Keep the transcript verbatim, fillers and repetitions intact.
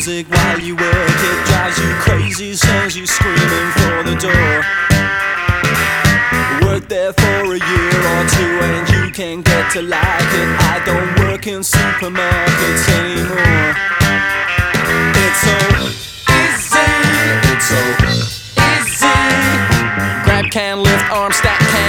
music while you work. It drives you crazy, sends you screaming for the door. Work there for a year or two and you can get to like it. I don't work in supermarkets anymore. It's so easy, it's so easy. Grab can, lift arm, stack can.